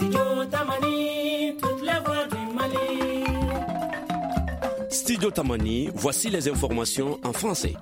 Studio Tamani, voici les informations en français.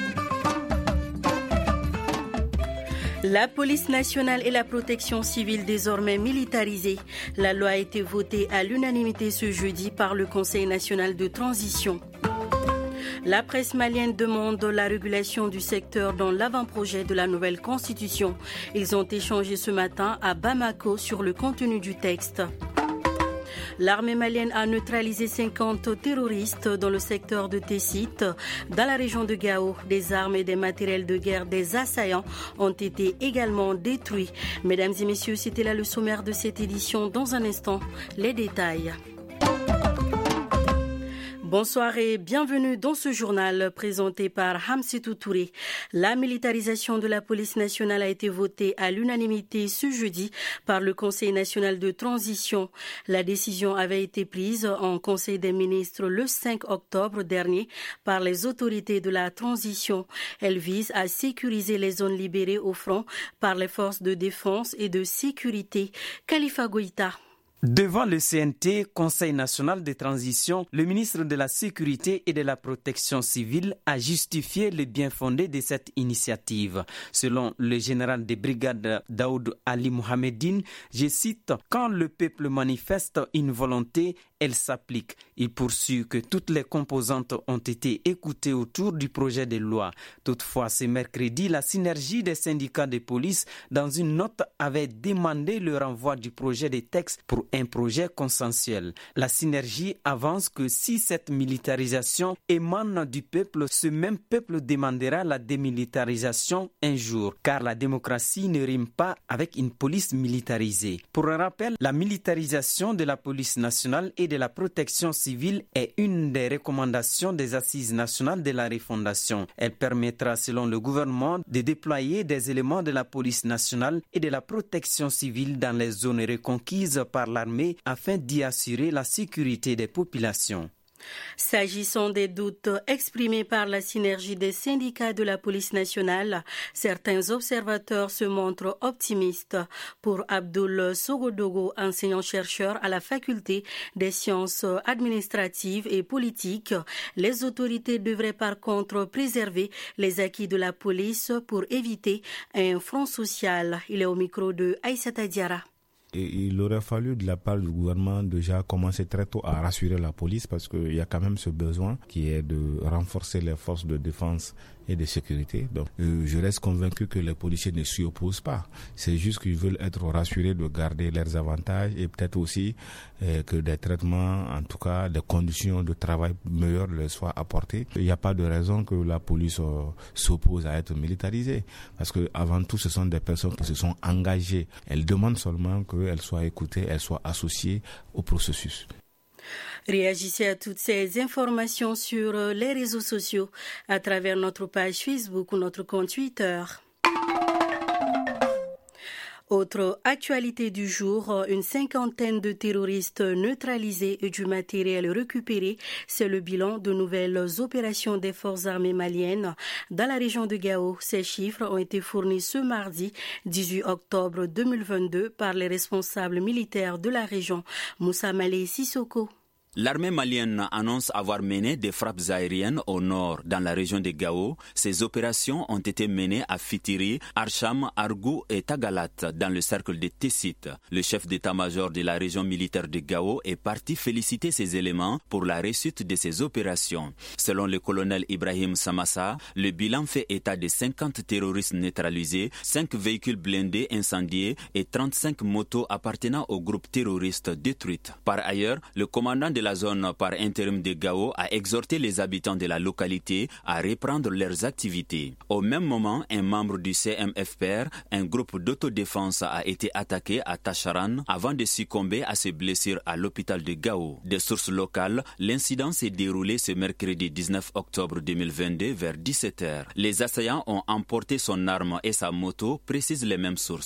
La police nationale et la protection civile désormais militarisées. La loi a été votée à l'unanimité ce jeudi par le Conseil national de transition. La presse malienne demande la régulation du secteur dans l'avant-projet de la nouvelle constitution. Ils ont échangé ce matin à Bamako sur le contenu du texte. L'armée malienne a neutralisé 50 terroristes dans le secteur de Tessit. Dans la région de Gao, des armes et des matériels de guerre des assaillants ont été également détruits. Mesdames et messieurs, c'était là le sommaire de cette édition. Dans un instant, les détails. Bonsoir et bienvenue dans ce journal présenté par Hamsitou Touré. La militarisation de la police nationale a été votée à l'unanimité ce jeudi par le Conseil national de transition. La décision avait été prise en Conseil des ministres le 5 octobre dernier par les autorités de la transition. Elle vise à sécuriser les zones libérées au front par les forces de défense et de sécurité. Khalifa Goïta. Devant le CNT, Conseil national de transition, le ministre de la Sécurité et de la Protection civile a justifié le bien fondé de cette initiative. Selon le général des brigades Daoud Ali Mohamedine, je cite, « Quand le peuple manifeste une volonté, elle s'applique. » Il poursuit que toutes les composantes ont été écoutées autour du projet de loi. Toutefois, ce mercredi, la synergie des syndicats de police, dans une note, avait demandé le renvoi du projet de texte pour un projet consensuel. La synergie avance que si cette militarisation émane du peuple, ce même peuple demandera la démilitarisation un jour, car la démocratie ne rime pas avec une police militarisée. Pour un rappel, la militarisation de la police nationale et de la protection civile est une des recommandations des Assises nationales de la refondation. Elle permettra, selon le gouvernement, de déployer des éléments de la police nationale et de la protection civile dans les zones reconquises par l'armée afin d'y assurer la sécurité des populations. S'agissant des doutes exprimés par la synergie des syndicats de la police nationale, certains observateurs se montrent optimistes. Pour Abdoul Sogodogo, enseignant-chercheur à la faculté des sciences administratives et politiques, les autorités devraient par contre préserver les acquis de la police pour éviter un front social. Il est au micro de Aïssata Diarra. Et il aurait fallu de la part du gouvernement déjà commencer très tôt à rassurer la police parce qu'il y a quand même ce besoin qui est de renforcer les forces de défense et de sécurité. Donc, je reste convaincu que les policiers ne s'y opposent pas. C'est juste qu'ils veulent être rassurés de garder leurs avantages et peut-être aussi que des traitements, en tout cas des conditions de travail meilleures leur soient apportées. Il n'y a pas de raison que la police s'oppose à être militarisée parce que avant tout, ce sont des personnes qui se sont engagées. Elles demandent seulement qu'elles soient écoutées, elles soient associées au processus. Réagissez à toutes ces informations sur les réseaux sociaux à travers notre page Facebook ou notre compte Twitter. Autre actualité du jour, une cinquantaine de terroristes neutralisés et du matériel récupéré. C'est le bilan de nouvelles opérations des forces armées maliennes dans la région de Gao. Ces chiffres ont été fournis ce mardi 18 octobre 2022 par les responsables militaires de la région. Moussa Malé Sissoko. L'armée malienne annonce avoir mené des frappes aériennes au nord, dans la région de Gao. Ces opérations ont été menées à Fitiri, Archam, Argou et Tagalat, dans le cercle de Tessit. Le chef d'état-major de la région militaire de Gao est parti féliciter ces éléments pour la réussite de ces opérations. Selon le colonel Ibrahim Samassa, le bilan fait état de 50 terroristes neutralisés, 5 véhicules blindés incendiés et 35 motos appartenant au groupe terroriste détruites. Par ailleurs, le commandant de la zone par intérim de Gao a exhorté les habitants de la localité à reprendre leurs activités. Au même moment, un membre du CMFPR, un groupe d'autodéfense, a été attaqué à Tacharan avant de succomber à ses blessures à l'hôpital de Gao. Des sources locales, l'incident s'est déroulé ce mercredi 19 octobre 2022 vers 17h. Les assaillants ont emporté son arme et sa moto, précisent les mêmes sources.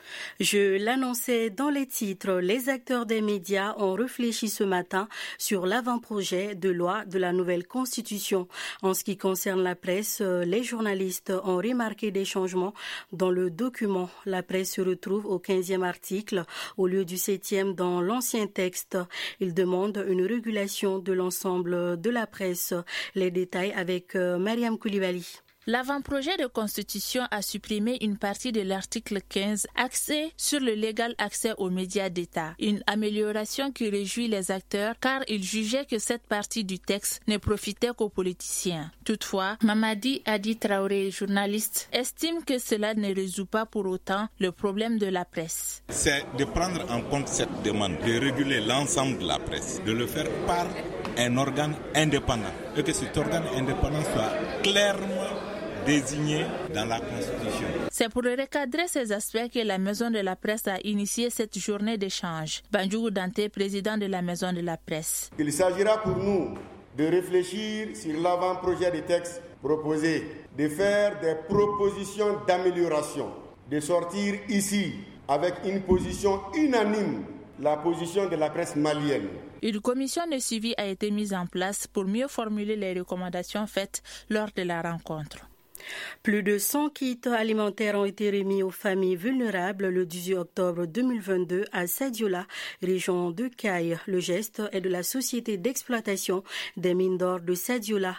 Je l'annonçais dans les titres, les acteurs des médias ont réfléchi ce matin sur l'avant-projet de loi de la nouvelle Constitution. En ce qui concerne la presse, les journalistes ont remarqué des changements dans le document. La presse se retrouve au 15e article au lieu du 7e dans l'ancien texte. Il demande une régulation de l'ensemble de la presse. Les détails avec Mariam Koulibaly. L'avant-projet de constitution a supprimé une partie de l'article 15 axé sur le légal accès aux médias d'État. Une amélioration qui réjouit les acteurs car ils jugeaient que cette partie du texte ne profitait qu'aux politiciens. Toutefois, Mamadi Adi Traoré, journaliste, estime que cela ne résout pas pour autant le problème de la presse. C'est de prendre en compte cette demande, de réguler l'ensemble de la presse, de le faire par un organe indépendant et que cet organe indépendant soit clairement désigné dans la Constitution. C'est pour recadrer ces aspects que la Maison de la Presse a initié cette journée d'échange. Banjougou Dante, président de la Maison de la Presse. Il s'agira pour nous de réfléchir sur l'avant-projet de texte proposé, de faire des propositions d'amélioration, de sortir ici avec une position unanime, la position de la presse malienne. Une commission de suivi a été mise en place pour mieux formuler les recommandations faites lors de la rencontre. Plus de 100 kits alimentaires ont été remis aux familles vulnérables le 18 octobre 2022 à Sadiola, région de Caille. Le geste est de la société d'exploitation des mines d'or de Sadiola.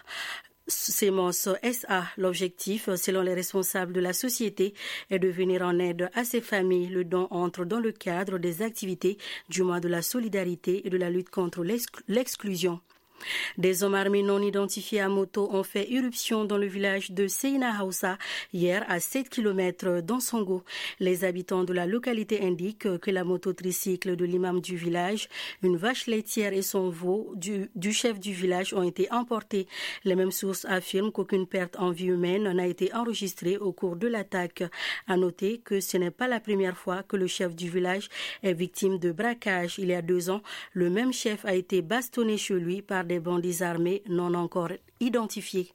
Semence SA. L'objectif, selon les responsables de la société, est de venir en aide à ces familles. Le don entre dans le cadre des activités du mois de la solidarité et de la lutte contre l'exclusion. Des hommes armés non identifiés à moto ont fait irruption dans le village de Seina Hausa hier à 7 km d'Ansongo. Les habitants de la localité indiquent que la moto tricycle de l'imam du village, une vache laitière et son veau du chef du village ont été emportés. Les mêmes sources affirment qu'aucune perte en vie humaine n'a été enregistrée au cours de l'attaque. À noter que ce n'est pas la première fois que le chef du village est victime de braquage. Il y a 2 ans, le même chef a été bastonné chez lui par des bandits armés non encore identifiés.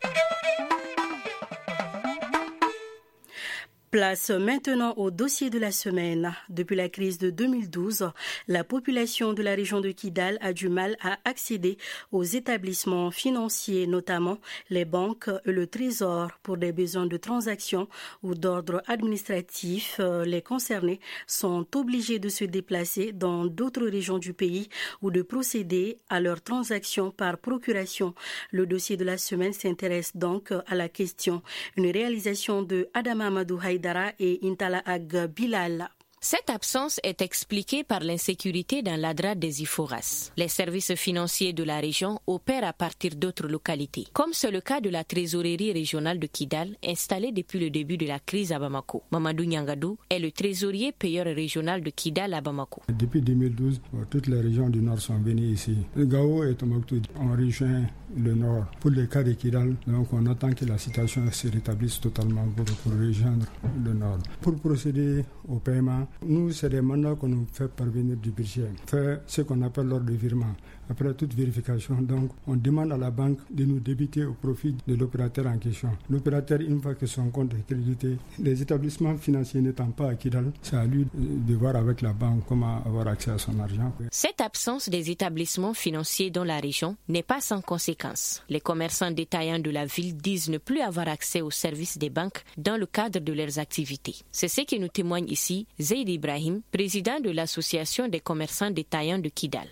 Place maintenant au dossier de la semaine. Depuis la crise de 2012, la population de la région de Kidal a du mal à accéder aux établissements financiers, notamment les banques et le trésor. Pour des besoins de transactions ou d'ordre administratif, les concernés sont obligés de se déplacer dans d'autres régions du pays ou de procéder à leurs transactions par procuration. Le dossier de la semaine s'intéresse donc à la question. Une réalisation de Adam Amadou Haïdara et Intala Ag Bilal. Cette absence est expliquée par l'insécurité dans l'Adra des Iforas. Les services financiers de la région opèrent à partir d'autres localités, comme c'est le cas de la trésorerie régionale de Kidal, installée depuis le début de la crise à Bamako. Mamadou Nyangadou est le trésorier payeur régional de Kidal à Bamako. Depuis 2012, toutes les régions du Nord sont venues ici. Le Gao et Tombouctou ont rejoint le Nord. Pour le cas de Kidal, donc on attend que la situation se rétablisse totalement pour rejoindre le Nord. Pour procéder au paiement, nous, c'est des mandats qu'on nous fait parvenir du budget, faire ce qu'on appelle l'ordre de virement. Après toute vérification, donc, on demande à la banque de nous débiter au profit de l'opérateur en question. L'opérateur, une fois que son compte est crédité, les établissements financiers n'étant pas à Kidal, c'est à lui de voir avec la banque comment avoir accès à son argent. Cette absence des établissements financiers dans la région n'est pas sans conséquences. Les commerçants détaillants de la ville disent ne plus avoir accès aux services des banques dans le cadre de leurs activités. C'est ce que nous témoigne ici Zaid Ibrahim, président de l'association des commerçants détaillants de Kidal.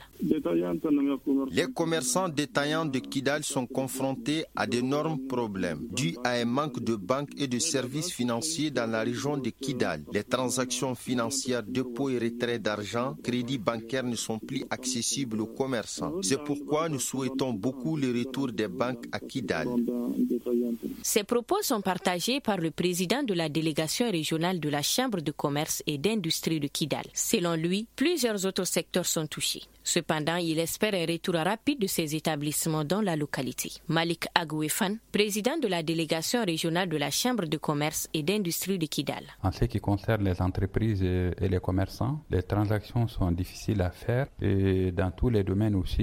Les commerçants détaillants de Kidal sont confrontés à d'énormes problèmes dus à un manque de banques et de services financiers dans la région de Kidal. Les transactions financières, dépôt et retrait d'argent, crédits bancaires ne sont plus accessibles aux commerçants. C'est pourquoi nous souhaitons beaucoup le retour des banques à Kidal. Ces propos sont partagés par le président de la délégation régionale de la Chambre de commerce et d'industrie de Kidal. Selon lui, plusieurs autres secteurs sont touchés. Cependant, il espère un retour rapide de ces établissements dans la localité. Malik Agouefan, président de la délégation régionale de la Chambre de commerce et d'industrie de Kidal. En ce qui concerne les entreprises et les commerçants, les transactions sont difficiles à faire et dans tous les domaines aussi,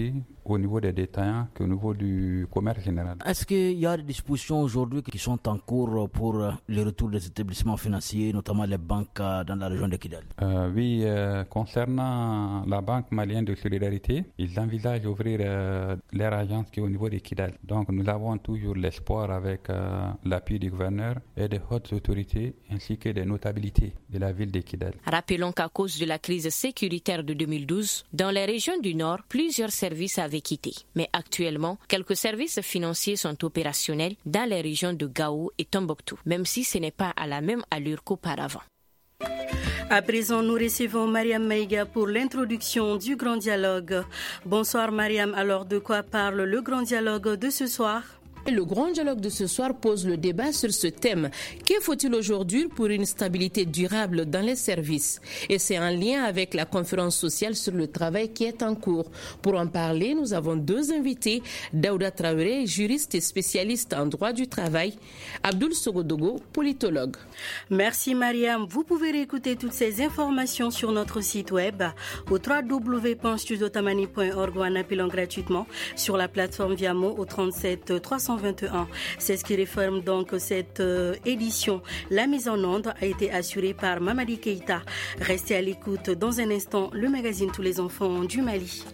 au niveau des détaillants qu'au niveau du commerce général. Est-ce qu'il y a des dispositions aujourd'hui qui sont en cours pour le retour des établissements financiers, notamment les banques dans la région de Kidal? Oui, concernant la Banque malienne de solidarité, ils envisagent d'ouvrir leur agence qui est au niveau de Kidal. Donc nous avons toujours l'espoir avec l'appui du gouverneur et des hautes autorités ainsi que des notabilités de la ville de Kidal. Rappelons qu'à cause de la crise sécuritaire de 2012, dans les régions du Nord, plusieurs services avaient quitté. Mais actuellement, quelques services financiers sont opérationnels dans les régions de Gao et Tombouctou, même si ce n'est pas à la même allure qu'auparavant. À présent, nous recevons Mariam Maïga pour l'introduction du Grand Dialogue. Bonsoir Mariam, alors de quoi parle le Grand Dialogue de ce soir? Le grand dialogue de ce soir pose le débat sur ce thème. Que faut-il aujourd'hui pour une stabilité durable dans les services? Et c'est en lien avec la conférence sociale sur le travail qui est en cours. Pour en parler, nous avons deux invités. Daouda Traoré, juriste et spécialiste en droit du travail. Abdoul Sogodogo, politologue. Merci Mariam. Vous pouvez réécouter toutes ces informations sur notre site web au www.studiotamani.org ou en appelant gratuitement sur la plateforme Viamo au 37 321. C'est ce qui réforme donc cette édition. La mise en onde a été assurée par Mamadi Keïta. Restez à l'écoute dans un instant, le magazine Tous les enfants du Mali.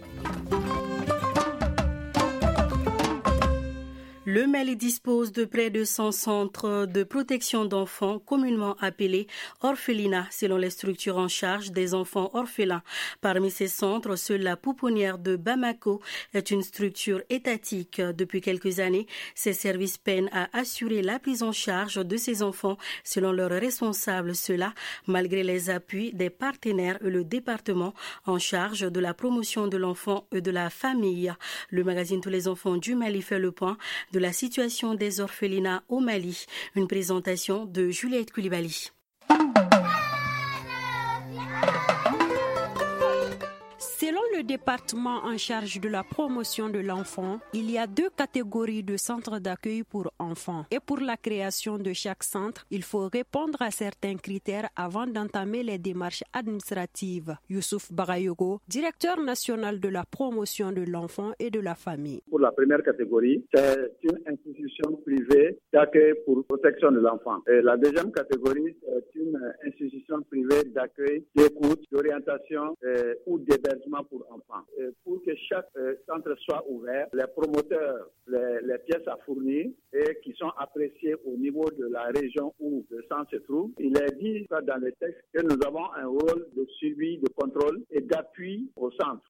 Le Mali dispose de près de 100 centres de protection d'enfants, communément appelés orphelinats, selon les structures en charge des enfants orphelins. Parmi ces centres, seule la pouponnière de Bamako est une structure étatique. Depuis quelques années, ces services peinent à assurer la prise en charge de ces enfants, selon leurs responsables. Cela, malgré les appuis des partenaires et le département en charge de la promotion de l'enfant et de la famille. Le magazine Tous les enfants du Mali fait le point de la situation des orphelinats au Mali. Une présentation de Juliette Koulibaly. Selon le département en charge de la promotion de l'enfant, il y a 2 catégories de centres d'accueil pour enfants. Et pour la création de chaque centre, il faut répondre à certains critères avant d'entamer les démarches administratives. Youssouf Bagayogo, directeur national de la promotion de l'enfant et de la famille. Pour la première catégorie, c'est une institution privée d'accueil pour protection de l'enfant. Et la deuxième catégorie, c'est une institution privée d'accueil, d'écoute, d'orientation ou d'hébergement pour enfants. Et pour que chaque centre soit ouvert, les promoteurs, les pièces à fournir et qui sont appréciées au niveau de la région où le centre se trouve, il est dit dans les textes que nous avons un rôle de suivi, de contrôle et d'appui au centre.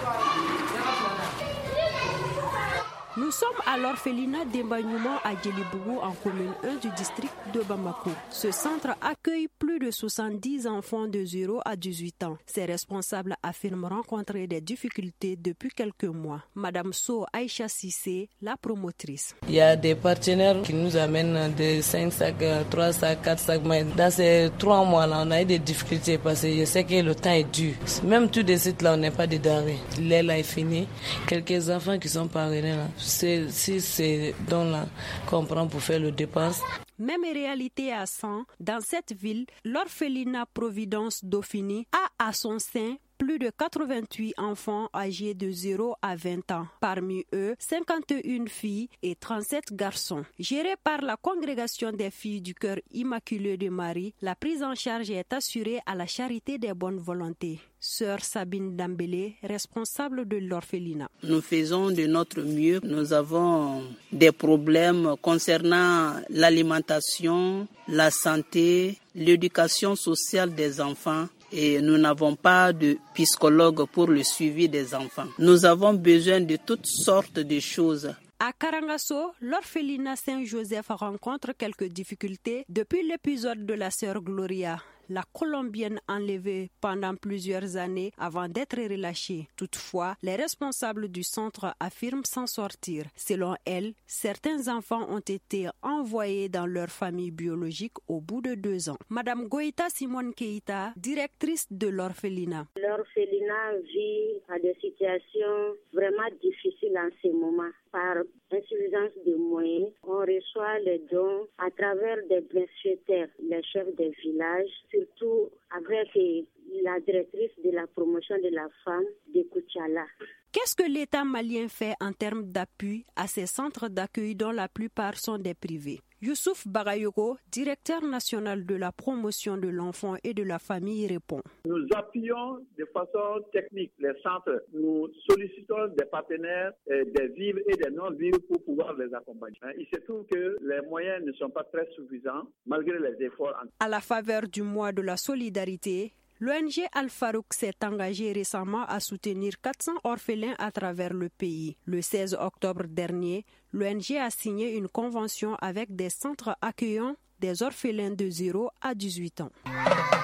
Nous sommes à l'orphelinat d'Embagnoumont à Djelibougou en commune 1 du district de Bamako. Ce centre accueille plus de 70 enfants de 0 à 18 ans. Ses responsables affirment rencontrer des difficultés depuis quelques mois. Madame So Aïcha Sissé, la promotrice. Il y a des partenaires qui nous amènent des 5 sacs, 3 sacs, 4 sacs. Mais dans ces 3 mois-là, on a eu des difficultés parce que je sais que le temps est dur. Même tout de suite là, on n'est pas de denrées. L'aile est finie. Quelques enfants qui sont parvenus là. Si c'est donc là qu'on prend pour faire le dépense. Même réalité à 100, dans cette ville, l'orphelinat Providence Dauphiny a à son sein plus de 88 enfants âgés de 0 à 20 ans. Parmi eux, 51 filles et 37 garçons. Gérés par la congrégation des filles du cœur immaculé de Marie, la prise en charge est assurée à la charité des bonnes volontés. Sœur Sabine Dambélé, responsable de l'orphelinat. Nous faisons de notre mieux. Nous avons des problèmes concernant l'alimentation, la santé, l'éducation sociale des enfants. Et nous n'avons pas de psychologue pour le suivi des enfants. Nous avons besoin de toutes sortes de choses. À Karangasso, l'orphelinat Saint-Joseph rencontre quelques difficultés depuis l'épisode de la sœur Gloria, la Colombienne enlevée pendant plusieurs années avant d'être relâchée. Toutefois, les responsables du centre affirment s'en sortir. Selon elle, certains enfants ont été envoyés dans leur famille biologique au bout de 2 ans. Madame Goïta Simone Keïta, directrice de l'orphelinat. L'orphelinat vit à des situations vraiment difficiles en ce moment. Par insuffisance de moyens, on reçoit les dons à travers des bienfaiteurs, les chefs des villages, surtout avec la directrice de la promotion de la femme de Koutiala. Qu'est-ce que l'État malien fait en termes d'appui à ces centres d'accueil dont la plupart sont des privés? Youssouf Bagayoko, directeur national de la promotion de l'enfant et de la famille, répond. Nous appuyons de façon technique les centres. Nous sollicitons des partenaires, des vivres et des non-vivres pour pouvoir les accompagner. Il se trouve que les moyens ne sont pas très suffisants malgré les efforts. À la faveur du mois de la solidarité, l'ONG Al-Farouk s'est engagée récemment à soutenir 400 orphelins à travers le pays. Le 16 octobre dernier, l'ONG a signé une convention avec des centres accueillant des orphelins de 0 à 18 ans.